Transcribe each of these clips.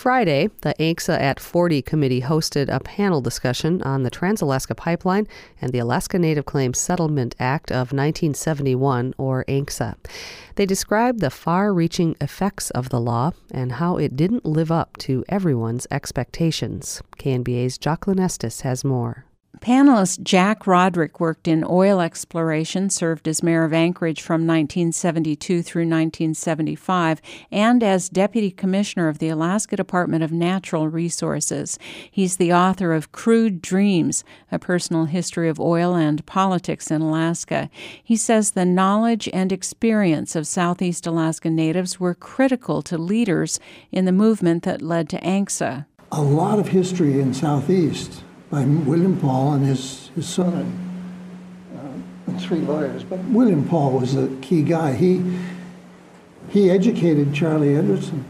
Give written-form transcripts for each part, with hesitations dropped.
Friday, the ANCSA at 40 committee hosted a panel discussion on the Trans-Alaska Pipeline and the Alaska Native Claims Settlement Act of 1971, or ANCSA. They described the far-reaching effects of the law and how it didn't live up to everyone's expectations. KNBA's Jocelyn Estes has more. Panelist Jack Roderick worked in oil exploration, served as mayor of Anchorage from 1972 through 1975, and as deputy commissioner of the Alaska Department of Natural Resources. He's the author of Crude Dreams, a personal history of oil and politics in Alaska. He says the knowledge and experience of Southeast Alaska Natives were critical to leaders in the movement that led to ANCSA. A lot of history in Southeast by William Paul and his son and three lawyers. But William Paul was the key guy. He educated Charlie Anderson.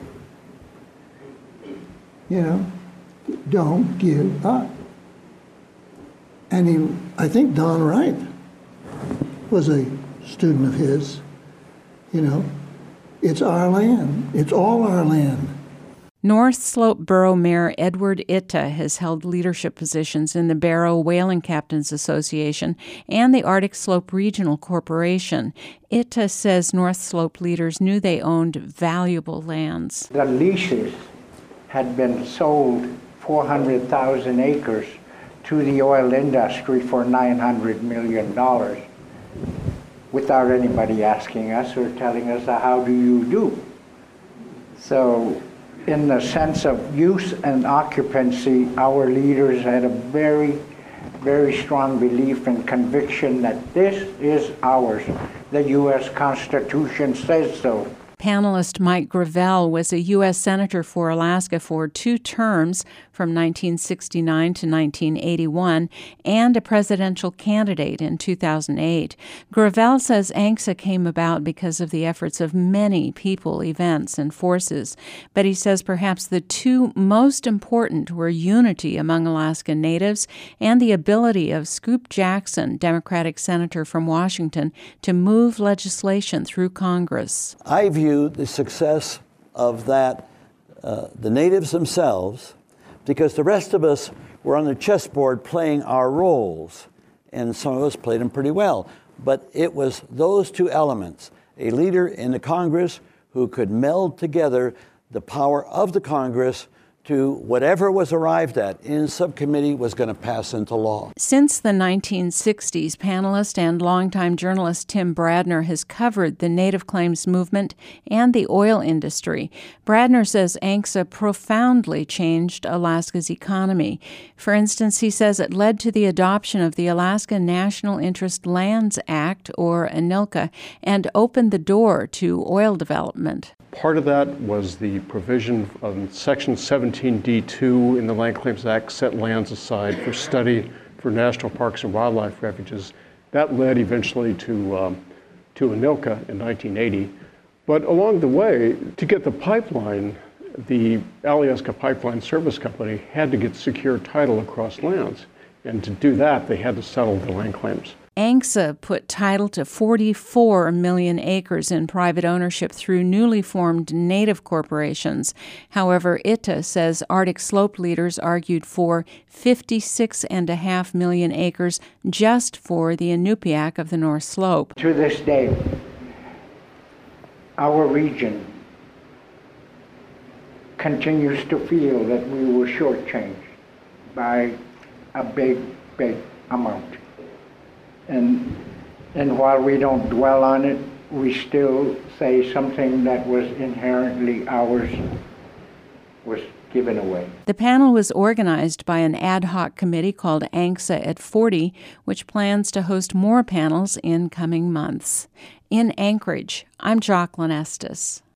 You know, don't give up. And I think Don Wright was a student of his. You know, it's our land. It's all our land. North Slope Borough Mayor Edward Itta has held leadership positions in the Barrow Whaling Captains Association and the Arctic Slope Regional Corporation. Itta says North Slope leaders knew they owned valuable lands. The leases had been sold 400,000 acres to the oil industry for $900 million without anybody asking us or telling us, how do you do? So, in the sense of use and occupancy, our leaders had a very, very strong belief and conviction that this is ours. The U.S. Constitution says so. Panelist Mike Gravel was a U.S. Senator for Alaska for 2 terms from 1969 to 1981 and a presidential candidate in 2008. Gravel says ANCSA came about because of the efforts of many people, events, and forces. But he says perhaps the 2 most important were unity among Alaska Natives and the ability of Scoop Jackson, Democratic Senator from Washington, to move legislation through Congress. I view the success of that, the natives themselves, because the rest of us were on the chessboard playing our roles, and some of us played them pretty well. But it was those 2 elements, a leader in the Congress who could meld together the power of the Congress to whatever was arrived at in subcommittee was going to pass into law. Since the 1960s, panelist and longtime journalist Tim Bradner has covered the Native Claims movement and the oil industry. Bradner says ANCSA profoundly changed Alaska's economy. For instance, he says it led to the adoption of the Alaska National Interest Lands Act, or ANILCA, and opened the door to oil development. Part of that was the provision of Section 17D2 in the Land Claims Act set lands aside for study for national parks and wildlife refuges. That led eventually to ANILCA in 1980. But along the way, to get the pipeline, the Alyeska Pipeline Service Company had to get secure title across lands. And to do that, they had to settle the land claims. ANCSA put title to 44 million acres in private ownership through newly formed native corporations. However, Itta says Arctic Slope leaders argued for 56.5 million acres just for the Inupiaq of the North Slope. To this day, our region continues to feel that we were shortchanged by a big, big amount. And while we don't dwell on it, we still say something that was inherently ours was given away. The panel was organized by an ad hoc committee called ANCSA at 40, which plans to host more panels in coming months. In Anchorage, I'm Jocelyn Estes.